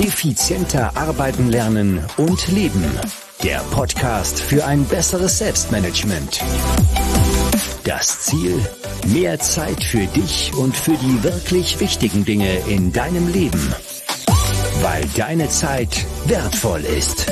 Effizienter arbeiten, lernen und leben. Der Podcast für ein besseres Selbstmanagement. Das Ziel: mehr Zeit für dich und für die wirklich wichtigen Dinge in deinem Leben. Weil deine Zeit wertvoll ist.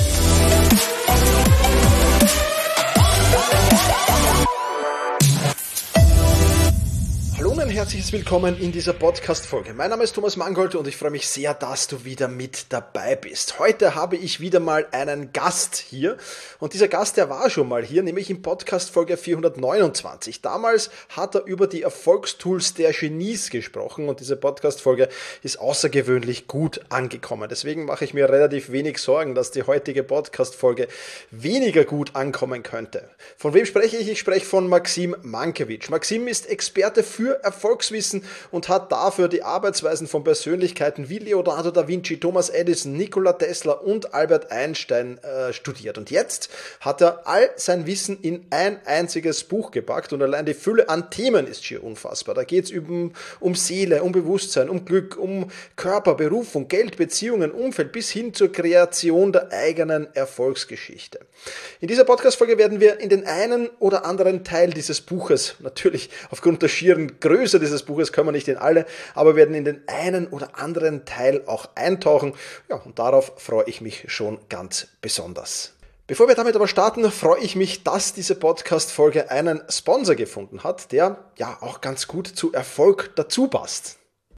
Herzliches Willkommen in dieser Podcast-Folge. Mein Name ist Thomas Mangold und ich freue mich sehr, dass du wieder mit dabei bist. Heute habe ich wieder mal einen Gast hier und dieser Gast, der war schon mal hier, nämlich in Podcast-Folge 429. Damals hat er über die Erfolgstools der Genies gesprochen und diese Podcast-Folge ist außergewöhnlich gut angekommen. Deswegen mache ich mir relativ wenig Sorgen, dass die heutige Podcast-Folge weniger gut ankommen könnte. Von wem spreche ich? Ich spreche von Maxim Mankiewicz. Maxim ist Experte für Erfolgswissen und hat dafür die Arbeitsweisen von Persönlichkeiten wie Leonardo da Vinci, Thomas Edison, Nikola Tesla und Albert Einstein studiert. Und jetzt hat er all sein Wissen in ein einziges Buch gepackt und allein die Fülle an Themen ist schier unfassbar. Da geht es um Seele, um Bewusstsein, um Glück, um Körper, Berufung, Geld, Beziehungen, Umfeld bis hin zur Kreation der eigenen Erfolgsgeschichte. In dieser Podcast-Folge werden wir in den einen oder anderen Teil dieses Buches, natürlich aufgrund der schieren Größe dieses Buches können wir nicht in alle, aber werden in den einen oder anderen Teil auch eintauchen. Ja, und darauf freue ich mich schon ganz besonders. Bevor wir damit aber starten, freue ich mich, dass diese Podcast-Folge einen Sponsor gefunden hat, der ja auch ganz gut zu Erfolg dazu passt.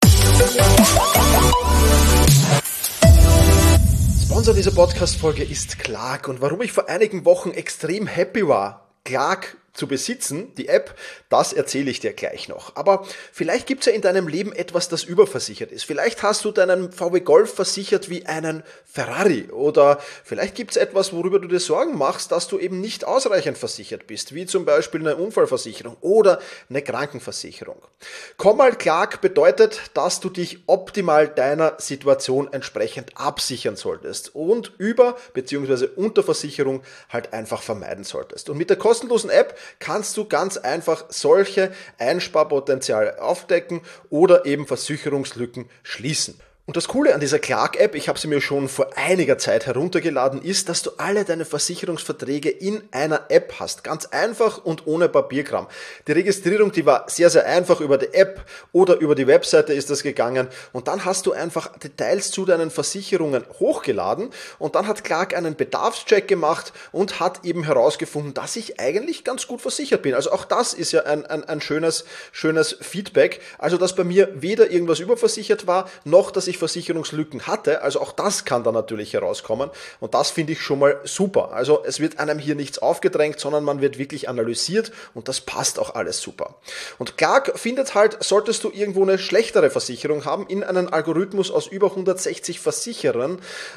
Sponsor dieser Podcast-Folge ist Clark und warum ich vor einigen Wochen extrem happy war, Clark zu besitzen, die App, das erzähle ich dir gleich noch. Aber vielleicht gibt es ja in deinem Leben etwas, das überversichert ist. Vielleicht hast du deinen VW Golf versichert wie einen Ferrari oder vielleicht gibt es etwas, worüber du dir Sorgen machst, dass du eben nicht ausreichend versichert bist, wie zum Beispiel eine Unfallversicherung oder eine Krankenversicherung. Kommal Clark bedeutet, dass du dich optimal deiner Situation entsprechend absichern solltest und Über- bzw. Unterversicherung halt einfach vermeiden solltest. Und mit der kostenlosen App kannst du ganz einfach solche Einsparpotenziale aufdecken oder eben Versicherungslücken schließen. Und das Coole an dieser Clark-App, ich habe sie mir schon vor einiger Zeit heruntergeladen, ist, dass du alle deine Versicherungsverträge in einer App hast. Ganz einfach und ohne Papierkram. Die Registrierung, die war sehr, sehr einfach. Über die App oder über die Webseite ist das gegangen. Und dann hast du einfach Details zu deinen Versicherungen hochgeladen. Und dann hat Clark einen Bedarfscheck gemacht und hat eben herausgefunden, dass ich eigentlich ganz gut versichert bin. Also auch das ist ja ein schönes Feedback. Also dass bei mir weder irgendwas überversichert war, noch dass ich Versicherungslücken hatte, also auch das kann dann natürlich herauskommen und das finde ich schon mal super. Also es wird einem hier nichts aufgedrängt, sondern man wird wirklich analysiert und das passt auch alles super. Und Clark findet halt, solltest du irgendwo eine schlechtere Versicherung haben, in einen Algorithmus aus über 160 Versicherern,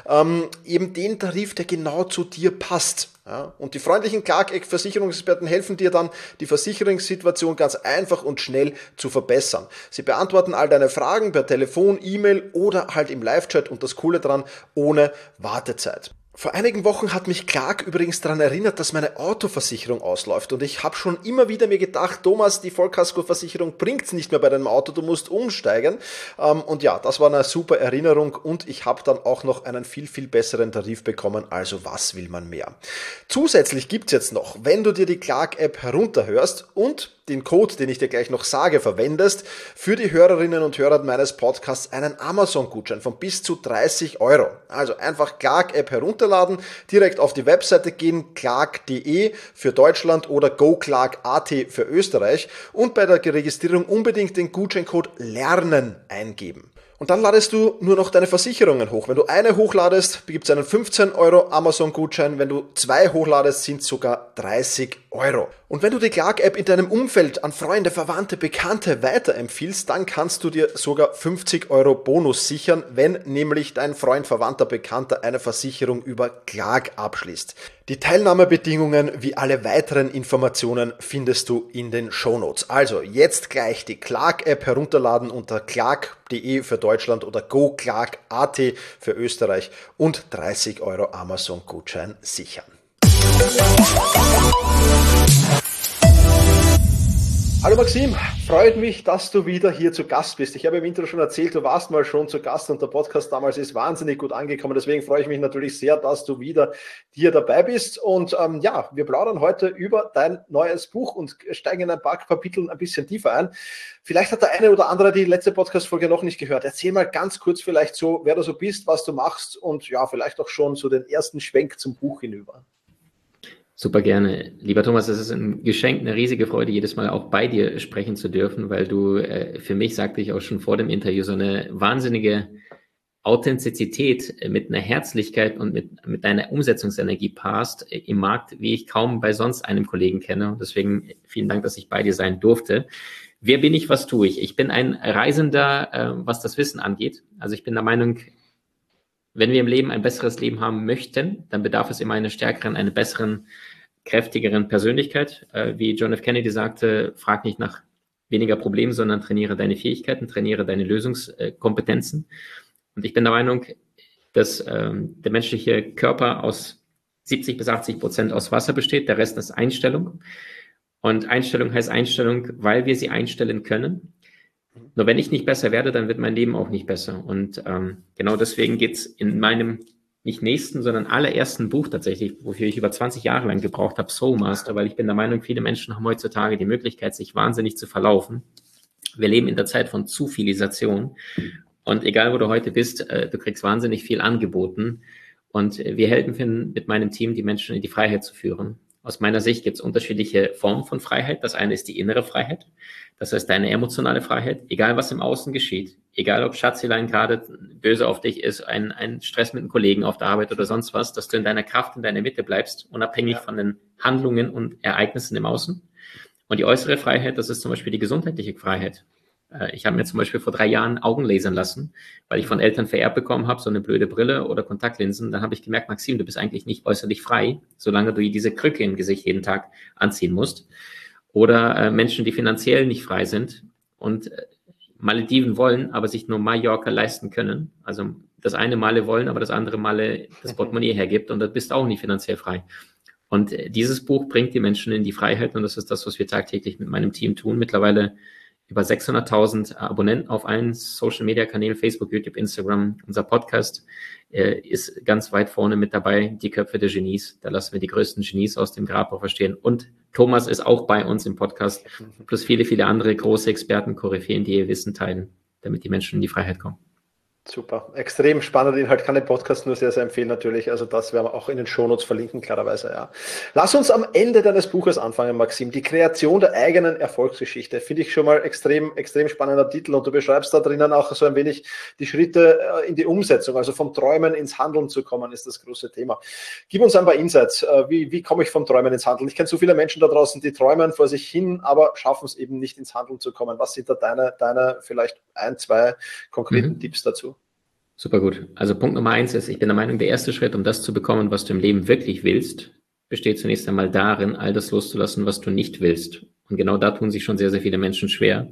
eben den Tarif, der genau zu dir passt. Ja, und die freundlichen Clark-Versicherungsexperten helfen dir dann, die Versicherungssituation ganz einfach und schnell zu verbessern. Sie beantworten all deine Fragen per Telefon, E-Mail oder halt im Live-Chat und das Coole dran, ohne Wartezeit. Vor einigen Wochen hat mich Clark übrigens daran erinnert, dass meine Autoversicherung ausläuft und ich habe schon immer wieder mir gedacht, Thomas, die Vollkaskoversicherung bringt's nicht mehr bei deinem Auto, du musst umsteigen und ja, das war eine super Erinnerung und ich habe dann auch noch einen viel, viel besseren Tarif bekommen, also was will man mehr. Zusätzlich gibt's jetzt noch, wenn du dir die Clark-App herunterhörst und den Code, den ich dir gleich noch sage, verwendest, für die Hörerinnen und Hörer meines Podcasts einen Amazon-Gutschein von bis zu 30 Euro. Also einfach Clark-App herunterladen, direkt auf die Webseite gehen, clark.de für Deutschland oder goclark.at für Österreich und bei der Registrierung unbedingt den Gutscheincode LERNEN eingeben. Und dann ladest du nur noch deine Versicherungen hoch. Wenn du eine hochladest, gibt es einen 15 Euro Amazon-Gutschein. Wenn du 2 hochladest, sind es sogar 30 Euro. Und wenn du die Clark-App in deinem Umfeld an Freunde, Verwandte, Bekannte weiterempfiehlst, dann kannst du dir sogar 50 Euro Bonus sichern, wenn nämlich dein Freund, Verwandter, Bekannter eine Versicherung über Clark abschließt. Die Teilnahmebedingungen wie alle weiteren Informationen findest du in den Shownotes. Also jetzt gleich die Clark-App herunterladen unter clark.de für Deutschland oder goclark.at für Österreich und 30 Euro Amazon-Gutschein sichern. Hallo Maxim, freut mich, dass du wieder hier zu Gast bist. Ich habe im Intro schon erzählt, du warst mal schon zu Gast und der Podcast damals ist wahnsinnig gut angekommen. Deswegen freue ich mich natürlich sehr, dass du wieder hier dabei bist. Und wir plaudern heute über dein neues Buch und steigen in ein paar Kapiteln ein bisschen tiefer ein. Vielleicht hat der eine oder andere die letzte Podcast-Folge noch nicht gehört. Erzähl mal ganz kurz vielleicht so, wer du so bist, was du machst und ja, vielleicht auch schon so den ersten Schwenk zum Buch hinüber. Super gerne. Lieber Thomas, es ist ein Geschenk, eine riesige Freude, jedes Mal auch bei dir sprechen zu dürfen, weil du für mich, sagte ich auch schon vor dem Interview, so eine wahnsinnige Authentizität mit einer Herzlichkeit und mit deiner Umsetzungsenergie passt im Markt, wie ich kaum bei sonst einem Kollegen kenne. Und deswegen vielen Dank, dass ich bei dir sein durfte. Wer bin ich, was tue ich? Ich bin ein Reisender, was das Wissen angeht. Also ich bin der Meinung, wenn wir im Leben ein besseres Leben haben möchten, dann bedarf es immer einer stärkeren, einer besseren, kräftigeren Persönlichkeit. Wie John F. Kennedy sagte, frag nicht nach weniger Problemen, sondern trainiere deine Fähigkeiten, trainiere deine Lösungskompetenzen. Und ich bin der Meinung, dass der menschliche Körper aus 70-80% aus Wasser besteht, der Rest ist Einstellung. Und Einstellung heißt Einstellung, weil wir sie einstellen können. Nur wenn ich nicht besser werde, dann wird mein Leben auch nicht besser. Und genau deswegen geht's in meinem nicht nächsten, sondern allerersten Buch tatsächlich, wofür ich über 20 Jahre lang gebraucht habe, Soul Master, weil ich bin der Meinung, viele Menschen haben heutzutage die Möglichkeit, sich wahnsinnig zu verlaufen. Wir leben in der Zeit von Zufilisation. Und egal, wo du heute bist, du kriegst wahnsinnig viel angeboten. Und wir helfen mit meinem Team, die Menschen in die Freiheit zu führen. Aus meiner Sicht gibt es unterschiedliche Formen von Freiheit. Das eine ist die innere Freiheit. Das heißt, deine emotionale Freiheit, egal was im Außen geschieht, egal ob Schatzelein gerade böse auf dich ist, ein Stress mit einem Kollegen auf der Arbeit oder sonst was, dass du in deiner Kraft, in deiner Mitte bleibst, unabhängig von den Handlungen und Ereignissen im Außen. Und die äußere Freiheit, das ist zum Beispiel die gesundheitliche Freiheit. Ich habe mir zum Beispiel vor 3 Jahren Augen lasern lassen, weil ich von Eltern vererbt bekommen habe, so eine blöde Brille oder Kontaktlinsen. Dann habe ich gemerkt, Maxim, du bist eigentlich nicht äußerlich frei, solange du diese Krücke im Gesicht jeden Tag anziehen musst. Oder Menschen, die finanziell nicht frei sind und Malediven wollen, aber sich nur Mallorca leisten können. Also das eine Male wollen, aber das andere Male das Portemonnaie hergibt und da bist du auch nicht finanziell frei. Und dieses Buch bringt die Menschen in die Freiheit und das ist das, was wir tagtäglich mit meinem Team tun. Mittlerweile über 600.000 Abonnenten auf allen Social-Media-Kanälen, Facebook, YouTube, Instagram. Unser Podcast ist ganz weit vorne mit dabei, die Köpfe der Genies. Da lassen wir die größten Genies aus dem Grab auch verstehen. Und Thomas ist auch bei uns im Podcast, plus viele, viele andere große Experten, Koryphäen, die ihr Wissen teilen, damit die Menschen in die Freiheit kommen. Super, extrem spannender Inhalt, kann den Podcast nur sehr, sehr empfehlen natürlich, also das werden wir auch in den Shownotes verlinken, klarerweise, ja. Lass uns am Ende deines Buches anfangen, Maxim, die Kreation der eigenen Erfolgsgeschichte, finde ich schon mal extrem spannender Titel und du beschreibst da drinnen auch so ein wenig die Schritte in die Umsetzung, also vom Träumen ins Handeln zu kommen, ist das große Thema. Gib uns ein paar Insights, wie komme ich vom Träumen ins Handeln? Ich kenne so viele Menschen da draußen, die träumen vor sich hin, aber schaffen es eben nicht ins Handeln zu kommen. Was sind da deine vielleicht 1, 2 konkreten Tipps dazu? Super gut. Also Punkt Nummer 1 ist, ich bin der Meinung, der erste Schritt, um das zu bekommen, was du im Leben wirklich willst, besteht zunächst einmal darin, all das loszulassen, was du nicht willst. Und genau da tun sich schon sehr, sehr viele Menschen schwer.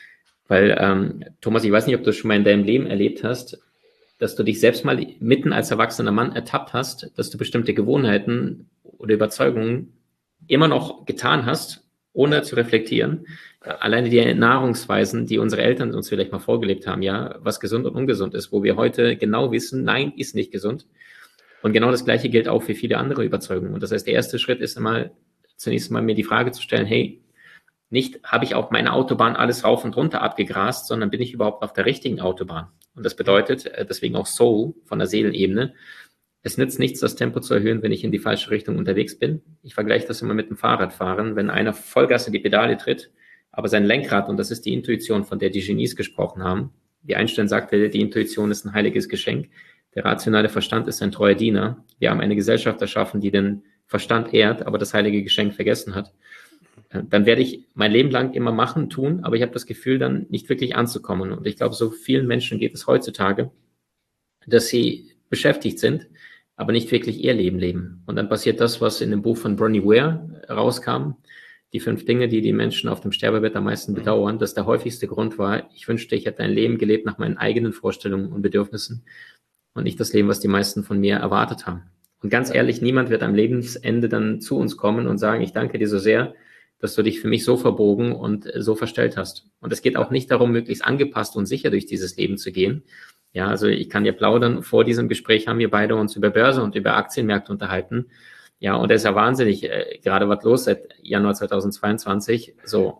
Weil, Thomas, ich weiß nicht, ob du das schon mal in deinem Leben erlebt hast, dass du dich selbst mal mitten als erwachsener Mann ertappt hast, dass du bestimmte Gewohnheiten oder Überzeugungen immer noch getan hast, ohne zu reflektieren. Alleine die Nahrungsweisen, die unsere Eltern uns vielleicht mal vorgelebt haben, ja, was gesund und ungesund ist, wo wir heute genau wissen, nein, ist nicht gesund. Und genau das Gleiche gilt auch für viele andere Überzeugungen. Und das heißt, der erste Schritt ist zunächst mal mir die Frage zu stellen, hey, nicht habe ich auf meiner Autobahn alles rauf und runter abgegrast, sondern bin ich überhaupt auf der richtigen Autobahn? Und das bedeutet, deswegen auch Soul von der Seelenebene, es nützt nichts, das Tempo zu erhöhen, wenn ich in die falsche Richtung unterwegs bin. Ich vergleiche das immer mit dem Fahrradfahren. Wenn einer Vollgas in die Pedale tritt, aber sein Lenkrad, und das ist die Intuition, von der die Genies gesprochen haben, wie Einstein sagte, die Intuition ist ein heiliges Geschenk. Der rationale Verstand ist ein treuer Diener. Wir haben eine Gesellschaft erschaffen, die den Verstand ehrt, aber das heilige Geschenk vergessen hat. Dann werde ich mein Leben lang immer machen, tun, aber ich habe das Gefühl, dann nicht wirklich anzukommen. Und ich glaube, so vielen Menschen geht es heutzutage, dass sie beschäftigt sind, aber nicht wirklich ihr Leben leben. Und dann passiert das, was in dem Buch von Bronnie Ware rauskam, die 5 Dinge, die die Menschen auf dem Sterbebett am meisten bedauern, dass der häufigste Grund war, ich wünschte, ich hätte ein Leben gelebt nach meinen eigenen Vorstellungen und Bedürfnissen und nicht das Leben, was die meisten von mir erwartet haben. Und ganz ehrlich, niemand wird am Lebensende dann zu uns kommen und sagen, ich danke dir so sehr, dass du dich für mich so verbogen und so verstellt hast. Und es geht auch nicht darum, möglichst angepasst und sicher durch dieses Leben zu gehen. Ja, also ich kann dir plaudern, vor diesem Gespräch haben wir beide uns über Börse und über Aktienmärkte unterhalten. Ja, und das ist ja wahnsinnig, gerade was los seit Januar 2022. So,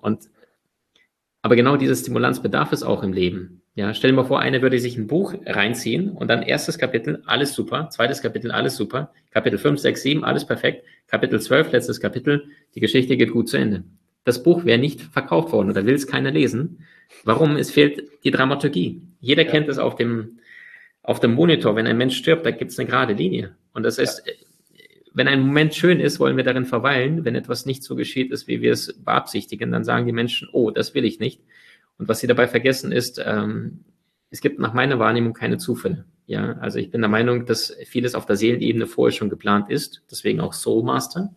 aber genau diese Stimulanz bedarf es auch im Leben. Ja, stell dir mal vor, einer würde sich ein Buch reinziehen und dann erstes Kapitel, alles super, zweites Kapitel, alles super, Kapitel 5, 6, 7, alles perfekt, Kapitel 12, letztes Kapitel, die Geschichte geht gut zu Ende. Das Buch wäre nicht verkauft worden oder will es keiner lesen. Warum? Es fehlt die Dramaturgie. Jeder kennt es auf dem Monitor, wenn ein Mensch stirbt, da gibt es eine gerade Linie. Und das heißt, wenn ein Moment schön ist, wollen wir darin verweilen. Wenn etwas nicht so geschieht ist, wie wir es beabsichtigen, dann sagen die Menschen, oh, das will ich nicht. Und was sie dabei vergessen ist, es gibt nach meiner Wahrnehmung keine Zufälle. Ja, also ich bin der Meinung, dass vieles auf der Seelenebene vorher schon geplant ist, deswegen auch Soul Master.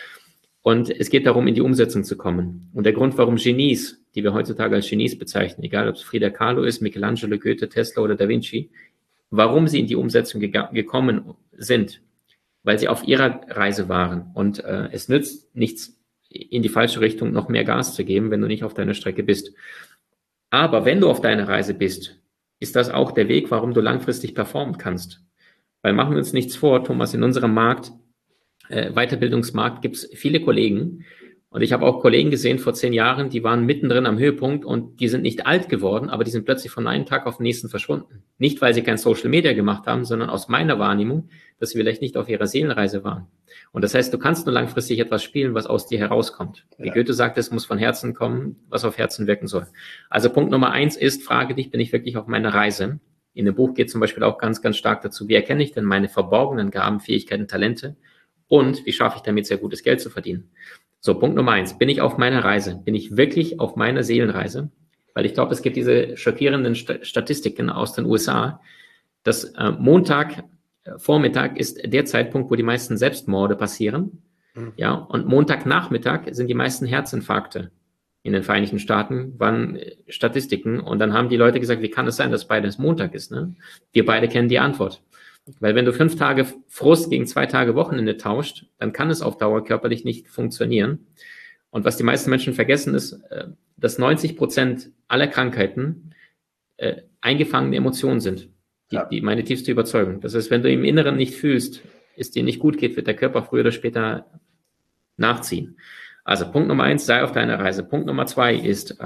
Und es geht darum, in die Umsetzung zu kommen. Und der Grund, warum Genies, die wir heutzutage als Genies bezeichnen, egal ob es Frida Kahlo ist, Michelangelo, Goethe, Tesla oder Da Vinci, warum sie in die Umsetzung gekommen sind, weil sie auf ihrer Reise waren. Und es nützt nichts, in die falsche Richtung noch mehr Gas zu geben, wenn du nicht auf deiner Strecke bist. Aber wenn du auf deiner Reise bist, ist das auch der Weg, warum du langfristig performen kannst. Weil machen wir uns nichts vor, Thomas, in unserem Markt, Weiterbildungsmarkt, gibt es viele Kollegen. Und ich habe auch Kollegen gesehen vor 10 Jahren, die waren mittendrin am Höhepunkt und die sind nicht alt geworden, aber die sind plötzlich von einem Tag auf den nächsten verschwunden. Nicht, weil sie kein Social Media gemacht haben, sondern aus meiner Wahrnehmung, dass sie vielleicht nicht auf ihrer Seelenreise waren. Und das heißt, du kannst nur langfristig etwas spielen, was aus dir herauskommt. Wie Goethe sagt, es muss von Herzen kommen, was auf Herzen wirken soll. Also Punkt Nummer 1 ist, frage dich, bin ich wirklich auf meiner Reise? In dem Buch geht zum Beispiel auch ganz, ganz stark dazu, wie erkenne ich denn meine verborgenen Gaben, Fähigkeiten, Talente und wie schaffe ich damit sehr gutes Geld zu verdienen? So, Punkt Nummer 1. Bin ich auf meiner Reise? Bin ich wirklich auf meiner Seelenreise? Weil ich glaube, es gibt diese schockierenden Statistiken aus den USA, dass Montagvormittag ist der Zeitpunkt, wo die meisten Selbstmorde passieren. Ja, und Montagnachmittag sind die meisten Herzinfarkte in den Vereinigten Staaten, waren Statistiken. Und dann haben die Leute gesagt, wie kann es sein, dass beides Montag ist? Ne? Wir beide kennen die Antwort. Weil wenn du 5 Tage Frust gegen 2 Tage Wochenende tauscht, dann kann es auf Dauer körperlich nicht funktionieren. Und was die meisten Menschen vergessen ist, dass 90% aller Krankheiten eingefangene Emotionen sind. Die meine tiefste Überzeugung. Das heißt, wenn du im Inneren nicht fühlst, es dir nicht gut geht, wird der Körper früher oder später nachziehen. Also Punkt Nummer 1, sei auf deiner Reise. Punkt Nummer 2 ist,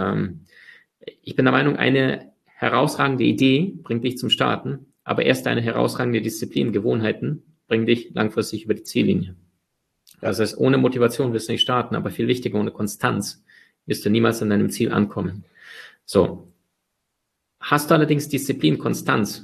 ich bin der Meinung, eine herausragende Idee bringt dich zum Starten, aber erst eine herausragende Disziplin, Gewohnheiten bringen dich langfristig über die Ziellinie. Das heißt, ohne Motivation wirst du nicht starten, aber viel wichtiger, ohne Konstanz wirst du niemals an deinem Ziel ankommen. So. Hast du allerdings Disziplin, Konstanz,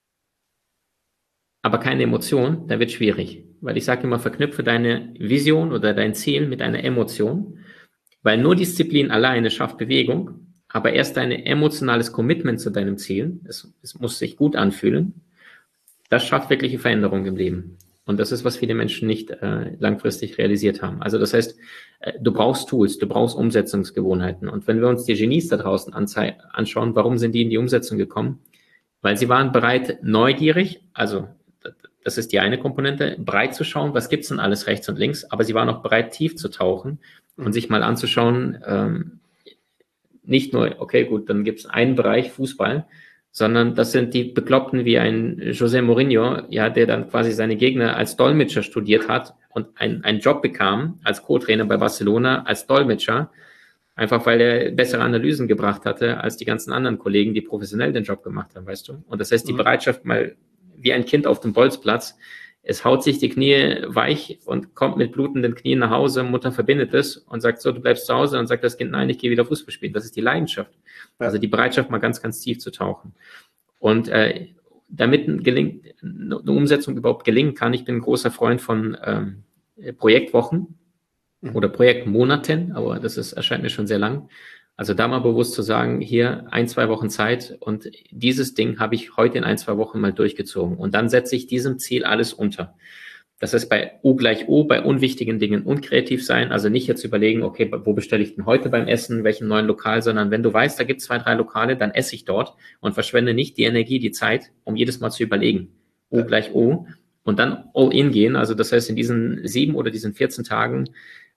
aber keine Emotion, dann wird es schwierig. Weil ich sage immer, verknüpfe deine Vision oder dein Ziel mit einer Emotion, weil nur Disziplin alleine schafft Bewegung, aber erst dein emotionales Commitment zu deinem Ziel, es muss sich gut anfühlen, das schafft wirkliche Veränderung im Leben. Und das ist, was viele Menschen nicht langfristig realisiert haben. Also das heißt, du brauchst Tools, du brauchst Umsetzungsgewohnheiten. Und wenn wir uns die Genies da draußen anschauen, warum sind die in die Umsetzung gekommen? Weil sie waren bereit, neugierig, also das ist die eine Komponente, breit zu schauen, was gibt's denn alles rechts und links, aber sie waren auch bereit, tief zu tauchen und sich mal anzuschauen, nicht nur, okay, gut, dann gibt's einen Bereich, Fußball, sondern das sind die Bekloppten wie ein José Mourinho, ja, der dann quasi seine Gegner als Dolmetscher studiert hat und einen Job bekam als Co-Trainer bei Barcelona als Dolmetscher, einfach weil er bessere Analysen gebracht hatte als die ganzen anderen Kollegen, die professionell den Job gemacht haben, weißt du? Und das heißt, die Bereitschaft mal wie ein Kind auf dem Bolzplatz, es haut sich die Knie weich und kommt mit blutenden Knien nach Hause, Mutter verbindet es und sagt so, du bleibst zu Hause, und sagt das Kind, nein, ich gehe wieder Fußball spielen. Das ist die Leidenschaft. Ja. Also die Bereitschaft, mal ganz, ganz tief zu tauchen. Und damit eine Umsetzung überhaupt gelingen kann, ich bin ein großer Freund von Projektwochen oder Projektmonaten, aber erscheint mir schon sehr lang. Also da mal bewusst zu sagen, hier 1-2 Wochen Zeit und dieses Ding habe ich heute in 1-2 Wochen mal durchgezogen. Und dann setze ich diesem Ziel alles unter. Das heißt, bei U gleich O, bei unwichtigen Dingen unkreativ sein, also nicht jetzt überlegen, okay, wo bestelle ich denn heute beim Essen, welchen neuen Lokal, sondern wenn du weißt, da gibt es 2-3 Lokale, dann esse ich dort und verschwende nicht die Energie, die Zeit, um jedes Mal zu überlegen. U gleich O und dann all in gehen. Also das heißt, in diesen 7 oder diesen 14 Tagen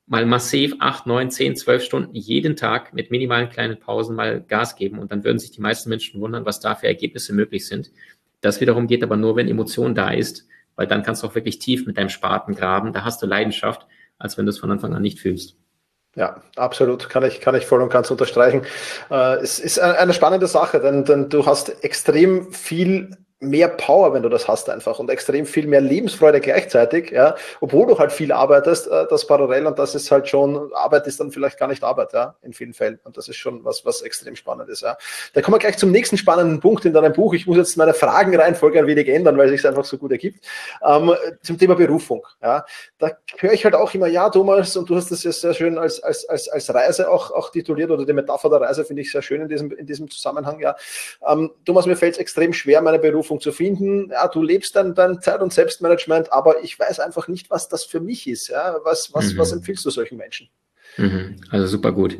mal massiv 8, 9, 10, 12 Stunden jeden Tag mit minimalen kleinen Pausen mal Gas geben und dann würden sich die meisten Menschen wundern, was da für Ergebnisse möglich sind. Das wiederum geht aber nur, wenn Emotion da ist, weil dann kannst du auch wirklich tief mit deinem Spaten graben, da hast du Leidenschaft, als wenn du es von Anfang an nicht fühlst. Ja, absolut. Kann ich voll und ganz unterstreichen. Es ist eine spannende Sache, denn du hast extrem viel mehr Power, wenn du das hast einfach und extrem viel mehr Lebensfreude gleichzeitig, ja, obwohl du halt viel arbeitest, das parallel und das ist halt schon, Arbeit ist dann vielleicht gar nicht Arbeit, ja, in vielen Fällen und das ist schon was extrem spannend ist, ja. Da kommen wir gleich zum nächsten spannenden Punkt in deinem Buch. Ich muss jetzt meine Fragenreihenfolge ein wenig ändern, weil es sich einfach so gut ergibt. Zum Thema Berufung, ja. Da höre ich halt auch immer, ja, Thomas, und du hast das ja sehr schön als Reise auch tituliert oder die Metapher der Reise finde ich sehr schön in diesem Zusammenhang, ja. Thomas, mir fällt es extrem schwer, meine Berufung zu finden. Ja, du lebst dann dein Zeit- und Selbstmanagement, aber ich weiß einfach nicht, was das für mich ist. Ja, was empfiehlst du solchen Menschen? Also super gut.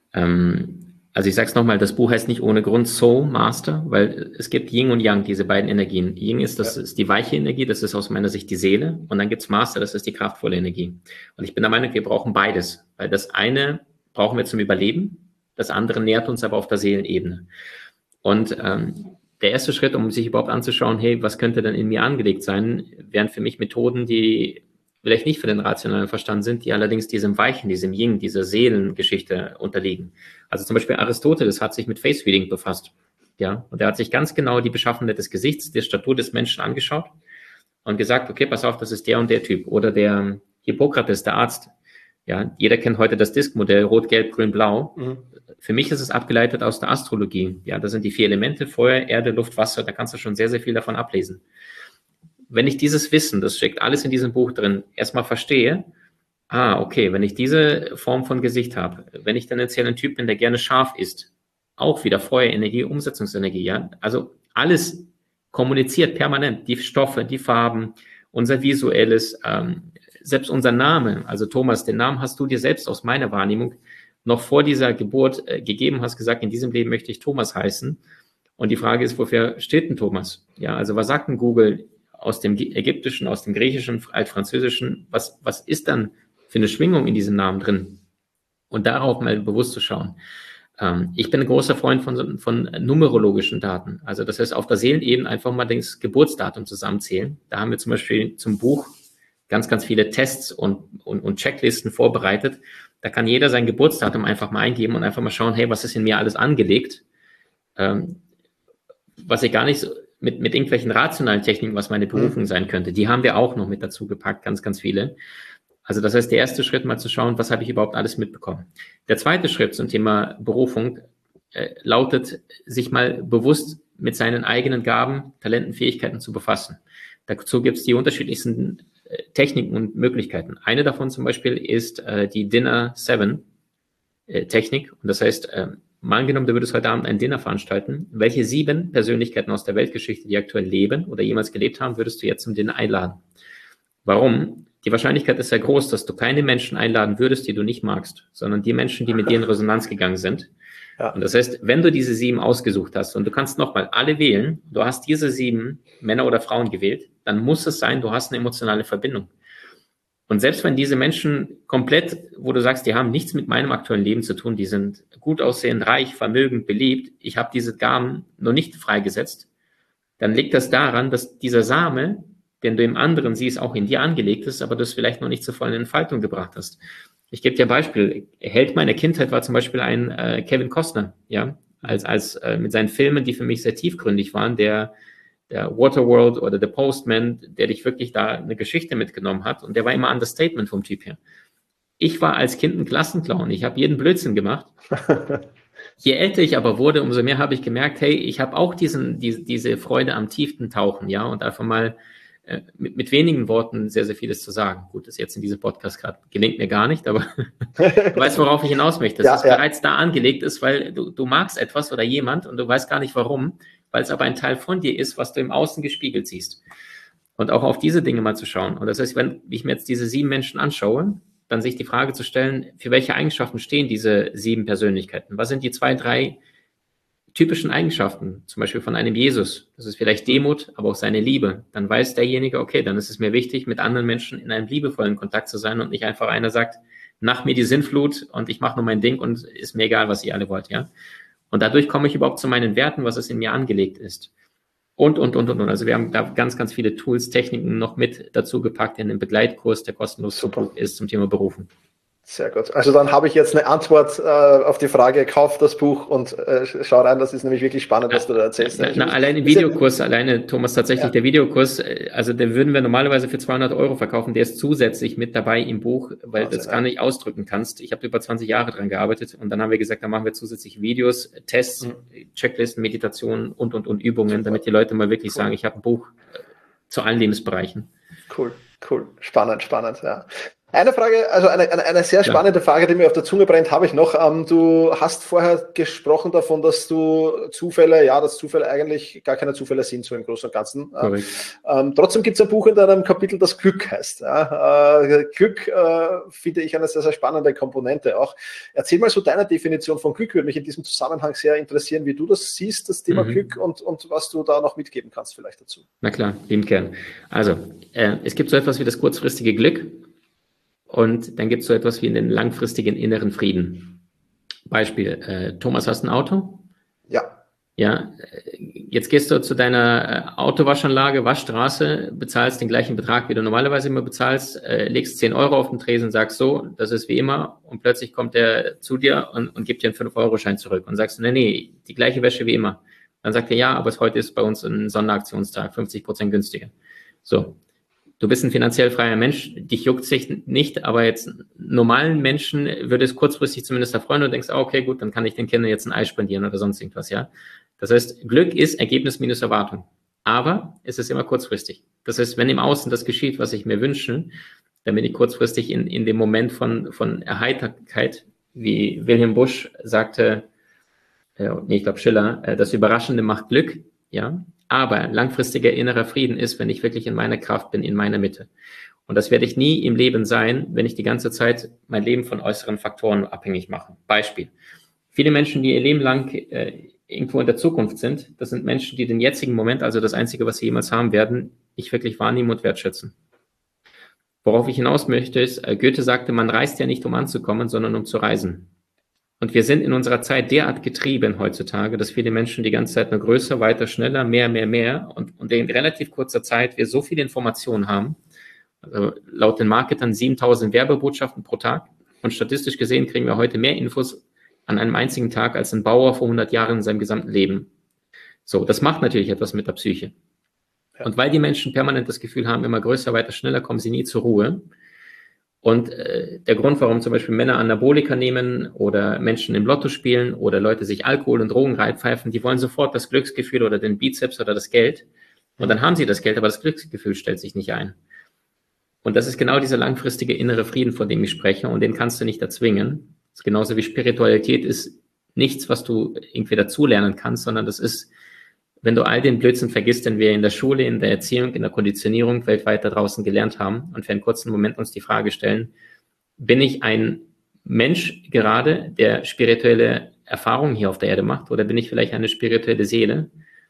Also ich sage es nochmal, das Buch heißt nicht ohne Grund Soul Master, weil es gibt Yin und Yang, diese beiden Energien. Yin ist die weiche Energie, das ist aus meiner Sicht die Seele. Und dann gibt's Master, das ist die kraftvolle Energie. Und ich bin der Meinung, wir brauchen beides, weil das eine brauchen wir zum Überleben, das andere nährt uns aber auf der Seelenebene. Und der erste Schritt, um sich überhaupt anzuschauen, hey, was könnte denn in mir angelegt sein, wären für mich Methoden, die vielleicht nicht für den rationalen Verstand sind, die allerdings diesem Weichen, diesem Yin, dieser Seelengeschichte unterliegen. Also zum Beispiel Aristoteles hat sich mit Face Reading befasst. Ja, und er hat sich ganz genau die Beschaffenheit des Gesichts, der Statur des Menschen angeschaut und gesagt, okay, pass auf, das ist der und der Typ. Oder der Hippokrates, der Arzt. Ja, jeder kennt heute das Disk-Modell, Rot, Gelb, Grün, Blau. Für mich ist es abgeleitet aus der Astrologie. Ja, das sind die 4 Elemente, Feuer, Erde, Luft, Wasser. Da kannst du schon sehr, sehr viel davon ablesen. Wenn ich dieses Wissen, das steckt alles in diesem Buch drin, erstmal verstehe, okay, wenn ich diese Form von Gesicht habe, wenn ich tendenziell ein Typ bin, der gerne scharf ist, auch wieder Feuerenergie, Umsetzungsenergie, ja, also alles kommuniziert permanent, die Stoffe, die Farben, unser Visuelles, selbst unser Name, also Thomas, den Namen hast du dir selbst aus meiner Wahrnehmung noch vor dieser Geburt gegeben, hast gesagt, in diesem Leben möchte ich Thomas heißen. Und die Frage ist, wofür steht denn Thomas? Ja, also was sagt denn Google aus dem Ägyptischen, aus dem Griechischen, Altfranzösischen? Was ist dann für eine Schwingung in diesem Namen drin? Und darauf mal bewusst zu schauen. Ich bin ein großer Freund von numerologischen Daten. Also das heißt, auf der Seelenebene einfach mal das Geburtsdatum zusammenzählen. Da haben wir zum Beispiel zum Buch ganz, ganz viele Tests und Checklisten vorbereitet. Da kann jeder sein Geburtsdatum einfach mal eingeben und einfach mal schauen, hey, was ist in mir alles angelegt? Was ich gar nicht so, mit irgendwelchen rationalen Techniken, was meine Berufung sein könnte. Die haben wir auch noch mit dazu gepackt, ganz, ganz viele. Also das heißt, der erste Schritt mal zu schauen, was habe ich überhaupt alles mitbekommen. Der zweite Schritt zum Thema Berufung lautet, sich mal bewusst mit seinen eigenen Gaben, Talenten, Fähigkeiten zu befassen. Dazu gibt es die unterschiedlichsten Techniken und Möglichkeiten. Eine davon zum Beispiel ist die Dinner 7 Technik. Und das heißt, mal angenommen, du würdest heute Abend ein Dinner veranstalten. Welche 7 Persönlichkeiten aus der Weltgeschichte, die aktuell leben oder jemals gelebt haben, würdest du jetzt zum Dinner einladen? Warum? Die Wahrscheinlichkeit ist sehr groß, dass du keine Menschen einladen würdest, die du nicht magst, sondern die Menschen, die mit dir in Resonanz gegangen sind. Ja. Und das heißt, wenn du diese 7 ausgesucht hast und du kannst nochmal alle wählen, du hast diese 7 Männer oder Frauen gewählt, dann muss es sein, du hast eine emotionale Verbindung. Und selbst wenn diese Menschen komplett, wo du sagst, die haben nichts mit meinem aktuellen Leben zu tun, die sind gut aussehend, reich, vermögend, beliebt, ich habe diese Gaben noch nicht freigesetzt, dann liegt das daran, dass dieser Same, den du im anderen siehst, auch in dir angelegt ist, aber du es vielleicht noch nicht zur vollen Entfaltung gebracht hast. Ich gebe dir ein Beispiel. Held meiner Kindheit war zum Beispiel ein Kevin Costner, ja, als mit seinen Filmen, die für mich sehr tiefgründig waren, der Waterworld oder The Postman, der dich wirklich da eine Geschichte mitgenommen hat und der war immer Understatement vom Typ her. Ich war als Kind ein Klassenclown, ich habe jeden Blödsinn gemacht. Je älter ich aber wurde, umso mehr habe ich gemerkt, hey, ich habe auch diese Freude am tiefen Tauchen, ja, und einfach mal mit wenigen Worten sehr, sehr vieles zu sagen. Gut, das jetzt in diesem Podcast gerade gelingt mir gar nicht, aber du weißt, worauf ich hinaus möchte. Dass es bereits da angelegt ist, weil du magst etwas oder jemand und du weißt gar nicht warum, weil es aber ein Teil von dir ist, was du im Außen gespiegelt siehst. Und auch auf diese Dinge mal zu schauen. Und das heißt, wenn ich mir jetzt diese 7 Menschen anschaue, dann sich die Frage zu stellen, für welche Eigenschaften stehen diese 7 Persönlichkeiten? Was sind die 2, 3 typischen Eigenschaften, zum Beispiel von einem Jesus? Das ist vielleicht Demut, aber auch seine Liebe. Dann weiß derjenige, okay, dann ist es mir wichtig, mit anderen Menschen in einem liebevollen Kontakt zu sein und nicht einfach einer sagt, nach mir die Sinnflut und ich mache nur mein Ding und ist mir egal, was ihr alle wollt, ja. Und dadurch komme ich überhaupt zu meinen Werten, was es in mir angelegt ist. Und. Also wir haben da ganz, ganz viele Tools, Techniken noch mit dazu gepackt in den Begleitkurs, der kostenlos ist zum Thema Berufen. Sehr gut. Also dann habe ich jetzt eine Antwort auf die Frage, kauf das Buch und schau rein, das ist nämlich wirklich spannend, was du da erzählst. Allein im Videokurs, Thomas, tatsächlich der Videokurs, also den würden wir normalerweise für 200 € verkaufen, der ist zusätzlich mit dabei im Buch, weil du das gar nicht ausdrücken kannst. Ich habe über 20 Jahre dran gearbeitet und dann haben wir gesagt, dann machen wir zusätzlich Videos, Tests, Checklisten, Meditationen und Übungen, damit die Leute mal wirklich sagen, ich habe ein Buch zu allen Lebensbereichen. Cool. Spannend, ja. Eine Frage, also eine sehr spannende Frage, die mir auf der Zunge brennt, habe ich noch. Du hast vorher gesprochen davon, dass dass Zufälle eigentlich gar keine Zufälle sind, so im Großen und Ganzen. Trotzdem gibt es ein Buch in deinem Kapitel, das Glück heißt. Glück finde ich eine sehr, sehr spannende Komponente auch. Erzähl mal so deine Definition von Glück, würde mich in diesem Zusammenhang sehr interessieren, wie du das siehst, das Thema Glück und was du da noch mitgeben kannst vielleicht dazu. Na klar, lieben gern. Also, es gibt so etwas wie das kurzfristige Glück. Und dann gibt es so etwas wie einen langfristigen inneren Frieden. Beispiel, Thomas, hast ein Auto? Ja. Ja, jetzt gehst du zu deiner Autowaschanlage, Waschstraße, bezahlst den gleichen Betrag, wie du normalerweise immer bezahlst, legst 10 € auf den Tresen, sagst so, das ist wie immer und plötzlich kommt der zu dir und gibt dir einen 5-Euro-Schein zurück und sagst, nee, die gleiche Wäsche wie immer. Dann sagt er, ja, aber heute ist bei uns ein Sonderaktionstag, 50% günstiger. So. Du bist ein finanziell freier Mensch, dich juckt sich nicht, aber jetzt normalen Menschen würde es kurzfristig zumindest erfreuen und du denkst, okay, gut, dann kann ich den Kindern jetzt ein Ei spendieren oder sonst irgendwas, ja. Das heißt, Glück ist Ergebnis minus Erwartung. Aber es ist immer kurzfristig. Das heißt, wenn im Außen das geschieht, was ich mir wünsche, dann bin ich kurzfristig in dem Moment von Erheiterkeit, wie Wilhelm Busch sagte, ich glaube Schiller, das Überraschende macht Glück, ja. Aber langfristiger innerer Frieden ist, wenn ich wirklich in meiner Kraft bin, in meiner Mitte. Und das werde ich nie im Leben sein, wenn ich die ganze Zeit mein Leben von äußeren Faktoren abhängig mache. Beispiel. Viele Menschen, die ihr Leben lang irgendwo in der Zukunft sind, das sind Menschen, die den jetzigen Moment, also das Einzige, was sie jemals haben werden, nicht wirklich wahrnehmen und wertschätzen. Worauf ich hinaus möchte, ist, Goethe sagte, man reist ja nicht, um anzukommen, sondern um zu reisen. Und wir sind in unserer Zeit derart getrieben heutzutage, dass viele Menschen die ganze Zeit nur größer, weiter, schneller, mehr und in relativ kurzer Zeit wir so viele Informationen haben, also laut den Marketern 7000 Werbebotschaften pro Tag und statistisch gesehen kriegen wir heute mehr Infos an einem einzigen Tag als ein Bauer vor 100 Jahren in seinem gesamten Leben. So, das macht natürlich etwas mit der Psyche. Ja. Und weil die Menschen permanent das Gefühl haben, immer größer, weiter, schneller, kommen sie nie zur Ruhe. Und der Grund, warum zum Beispiel Männer Anabolika nehmen oder Menschen im Lotto spielen oder Leute sich Alkohol und Drogen reinpfeifen, die wollen sofort das Glücksgefühl oder den Bizeps oder das Geld. Und dann haben sie das Geld, aber das Glücksgefühl stellt sich nicht ein. Und das ist genau dieser langfristige innere Frieden, von dem ich spreche. Und den kannst du nicht erzwingen. Das ist genauso wie Spiritualität ist nichts, was du irgendwie dazulernen kannst, sondern das ist, wenn du all den Blödsinn vergisst, den wir in der Schule, in der Erziehung, in der Konditionierung weltweit da draußen gelernt haben und für einen kurzen Moment uns die Frage stellen, bin ich ein Mensch gerade, der spirituelle Erfahrungen hier auf der Erde macht oder bin ich vielleicht eine spirituelle Seele,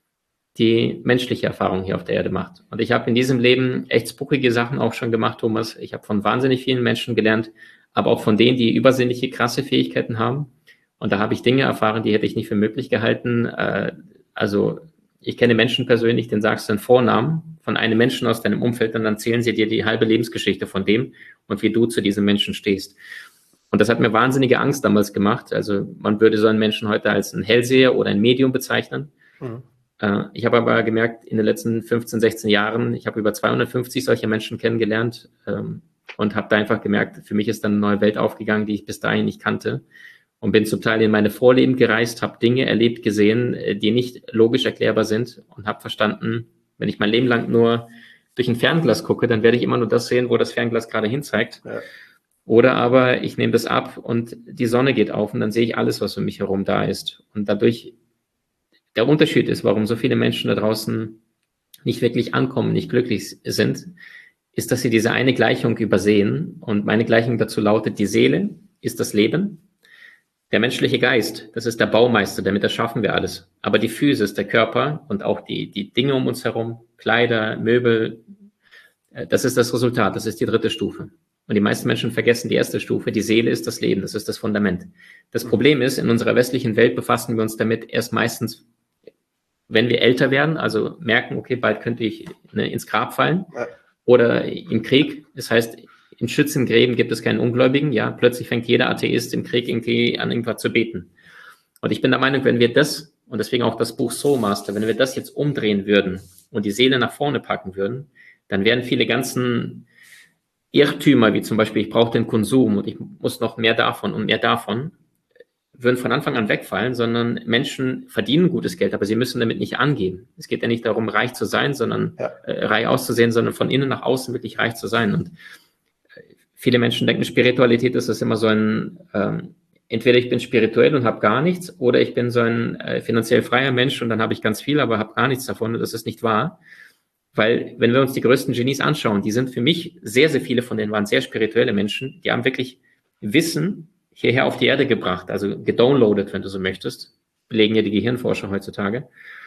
die menschliche Erfahrungen hier auf der Erde macht? Und ich habe in diesem Leben echt spuckige Sachen auch schon gemacht, Thomas. Ich habe von wahnsinnig vielen Menschen gelernt, aber auch von denen, die übersinnliche, krasse Fähigkeiten haben. Und da habe ich Dinge erfahren, die hätte ich nicht für möglich gehalten. Ich kenne Menschen persönlich, denen sagst du einen Vornamen von einem Menschen aus deinem Umfeld und dann erzählen sie dir die halbe Lebensgeschichte von dem und wie du zu diesem Menschen stehst. Und das hat mir wahnsinnige Angst damals gemacht. Also man würde so einen Menschen heute als einen Hellseher oder ein Medium bezeichnen. Mhm. Ich habe aber gemerkt, in den letzten 15, 16 Jahren, ich habe über 250 solcher Menschen kennengelernt und habe da einfach gemerkt, für mich ist dann eine neue Welt aufgegangen, die ich bis dahin nicht kannte. Und bin zum Teil in meine Vorleben gereist, habe Dinge erlebt, gesehen, die nicht logisch erklärbar sind und habe verstanden, wenn ich mein Leben lang nur durch ein Fernglas gucke, dann werde ich immer nur das sehen, wo das Fernglas gerade hinzeigt. Ja. Oder aber ich nehme das ab und die Sonne geht auf und dann sehe ich alles, was um mich herum da ist. Und dadurch, der Unterschied ist, warum so viele Menschen da draußen nicht wirklich ankommen, nicht glücklich sind, ist, dass sie diese eine Gleichung übersehen. Und meine Gleichung dazu lautet, die Seele ist das Leben. Der menschliche Geist, das ist der Baumeister, damit erschaffen wir alles. Aber die Physis, der Körper und auch die Dinge um uns herum, Kleider, Möbel, das ist das Resultat, das ist die dritte Stufe. Und die meisten Menschen vergessen die erste Stufe. Die Seele ist das Leben, das ist das Fundament. Das Problem ist, in unserer westlichen Welt befassen wir uns damit erst meistens, wenn wir älter werden, also merken, okay, bald könnte ich ins Grab fallen. Ja. Oder im Krieg, das heißt, in Schützengräben gibt es keinen Ungläubigen. Ja, plötzlich fängt jeder Atheist im Krieg irgendwie an, irgendwas zu beten. Und ich bin der Meinung, wenn wir das, und deswegen auch das Buch Soul Master, wenn wir das jetzt umdrehen würden und die Seele nach vorne packen würden, dann wären viele ganzen Irrtümer, wie zum Beispiel, ich brauche den Konsum und ich muss noch mehr davon und mehr davon, würden von Anfang an wegfallen, sondern Menschen verdienen gutes Geld, aber sie müssen damit nicht angeben. Es geht ja nicht darum, reich zu sein, sondern reich auszusehen, sondern von innen nach außen wirklich reich zu sein. Und viele Menschen denken, Spiritualität ist das immer so ein, entweder ich bin spirituell und habe gar nichts, oder ich bin so ein finanziell freier Mensch und dann habe ich ganz viel, aber habe gar nichts davon. Und das ist nicht wahr. Weil, wenn wir uns die größten Genies anschauen, die sind für mich, sehr, sehr viele von denen waren sehr spirituelle Menschen, die haben wirklich Wissen hierher auf die Erde gebracht, also gedownloadet, wenn du so möchtest, belegen ja die Gehirnforscher heutzutage.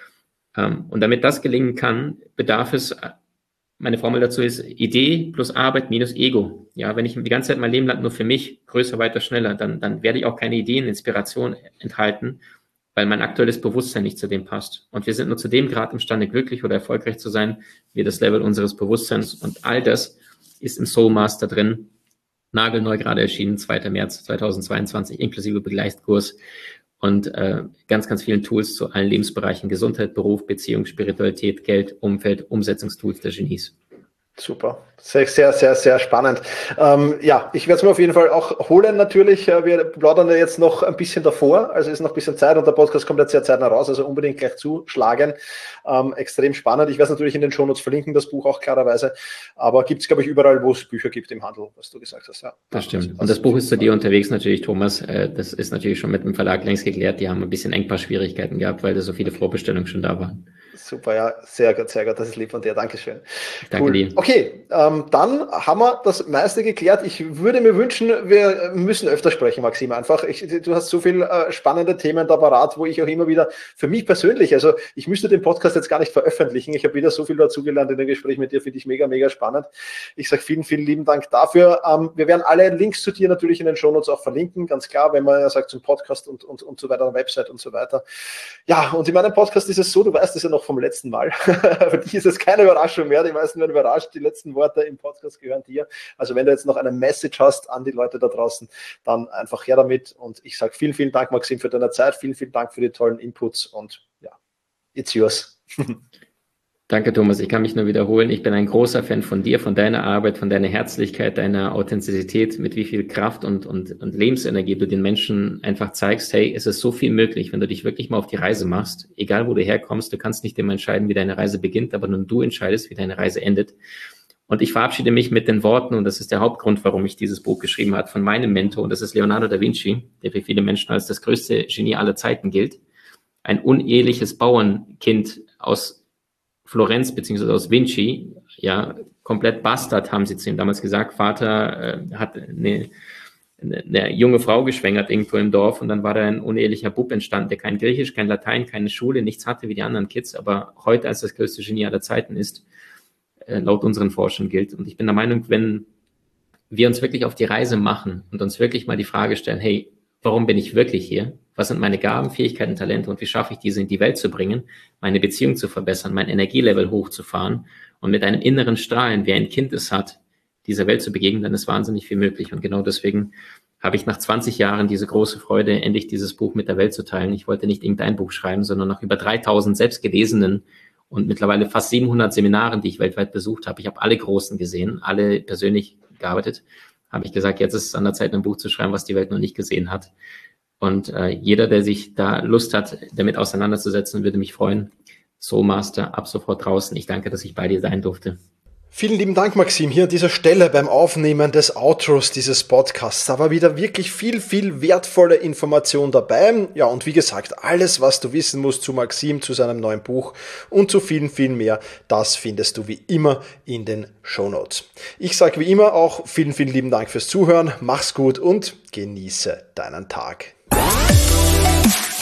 Und damit das gelingen kann, bedarf es, meine Formel dazu ist Idee plus Arbeit minus Ego. Ja, wenn ich die ganze Zeit mein Leben lang nur für mich, größer, weiter, schneller, dann werde ich auch keine Ideen, Inspiration enthalten, weil mein aktuelles Bewusstsein nicht zu dem passt. Und wir sind nur zu dem Grad imstande, glücklich oder erfolgreich zu sein, wie das Level unseres Bewusstseins. Und all das ist im Soul Master drin, nagelneu gerade erschienen, 2. März 2022, inklusive Begleitkurs und ganz, ganz vielen Tools zu allen Lebensbereichen, Gesundheit, Beruf, Beziehung, Spiritualität, Geld, Umfeld, Umsetzungstools der Genies. Super, sehr, sehr, sehr, sehr spannend. Ja, ich werde es mir auf jeden Fall auch holen natürlich. Wir plaudern ja jetzt noch ein bisschen davor, also ist noch ein bisschen Zeit und der Podcast kommt jetzt sehr zeitnah raus, also unbedingt gleich zuschlagen. Extrem spannend. Ich werde es natürlich in den Shownotes verlinken, das Buch auch klarerweise, aber gibt es, glaube ich, überall, wo es Bücher gibt im Handel, was du gesagt hast. Ja. Das stimmt. Und das Buch ist zu dir unterwegs natürlich, Thomas. Das ist natürlich schon mit dem Verlag längst geklärt. Die haben ein bisschen Engpassschwierigkeiten gehabt, weil da so viele Vorbestellungen schon da waren. Super, ja, sehr gut, das ist lieb von dir, Dankeschön. Danke dir. Okay, dann haben wir das meiste geklärt. Ich würde mir wünschen, wir müssen öfter sprechen, Maxim, einfach. Du hast so viele spannende Themen da parat, wo ich auch immer wieder, für mich persönlich, also ich müsste den Podcast jetzt gar nicht veröffentlichen, ich habe wieder so viel dazugelernt in dem Gespräch mit dir, finde ich mega, mega spannend. Ich sage vielen, vielen lieben Dank dafür. Wir werden alle Links zu dir natürlich in den Shownotes auch verlinken, ganz klar, wenn man ja sagt zum Podcast und so weiter, der Website und so weiter. Ja, und in meinem Podcast ist es so, du weißt es ja noch vom letzten Mal. Für dich ist es keine Überraschung mehr. Die meisten werden überrascht. Die letzten Worte im Podcast gehören dir. Also wenn du jetzt noch eine Message hast an die Leute da draußen, dann einfach her damit. Und ich sage vielen, vielen Dank, Maxim, für deine Zeit. Vielen, vielen Dank für die tollen Inputs. Und ja, it's yours. Danke, Thomas. Ich kann mich nur wiederholen. Ich bin ein großer Fan von dir, von deiner Arbeit, von deiner Herzlichkeit, deiner Authentizität, mit wie viel Kraft und Lebensenergie du den Menschen einfach zeigst. Hey, es ist so viel möglich, wenn du dich wirklich mal auf die Reise machst. Egal, wo du herkommst, du kannst nicht immer entscheiden, wie deine Reise beginnt, aber nur du entscheidest, wie deine Reise endet. Und ich verabschiede mich mit den Worten, und das ist der Hauptgrund, warum ich dieses Buch geschrieben habe, von meinem Mentor, und das ist Leonardo da Vinci, der für viele Menschen als das größte Genie aller Zeiten gilt. Ein uneheliches Bauernkind aus Florenz beziehungsweise aus Vinci, ja, komplett Bastard, haben sie zu ihm damals gesagt. Vater hat eine junge Frau geschwängert irgendwo im Dorf und dann war da ein unehelicher Bub entstanden, der kein Griechisch, kein Latein, keine Schule, nichts hatte wie die anderen Kids, aber heute als das größte Genie aller Zeiten ist, laut unseren Forschern gilt. Und ich bin der Meinung, wenn wir uns wirklich auf die Reise machen und uns wirklich mal die Frage stellen, hey, warum bin ich wirklich hier? Was sind meine Gaben, Fähigkeiten, Talente und wie schaffe ich diese in die Welt zu bringen, meine Beziehung zu verbessern, mein Energielevel hochzufahren und mit einem inneren Strahlen, wie ein Kind es hat, dieser Welt zu begegnen, dann ist wahnsinnig viel möglich. Und genau deswegen habe ich nach 20 Jahren diese große Freude, endlich dieses Buch mit der Welt zu teilen. Ich wollte nicht irgendein Buch schreiben, sondern nach über 3000 selbstgelesenen und mittlerweile fast 700 Seminaren, die ich weltweit besucht habe. Ich habe alle Großen gesehen, alle persönlich gearbeitet. Habe ich gesagt, jetzt ist es an der Zeit, ein Buch zu schreiben, was die Welt noch nicht gesehen hat. Und jeder, der sich da Lust hat, damit auseinanderzusetzen, würde mich freuen. Soul Master, ab sofort draußen. Ich danke, dass ich bei dir sein durfte. Vielen lieben Dank, Maxim, hier an dieser Stelle beim Aufnehmen des Outros dieses Podcasts. Da war wieder wirklich viel, viel wertvolle Information dabei. Ja, und wie gesagt, alles, was du wissen musst zu Maxim, zu seinem neuen Buch und zu vielen, vielen mehr, das findest du wie immer in den Shownotes. Ich sage wie immer auch vielen, vielen lieben Dank fürs Zuhören. Mach's gut und genieße deinen Tag.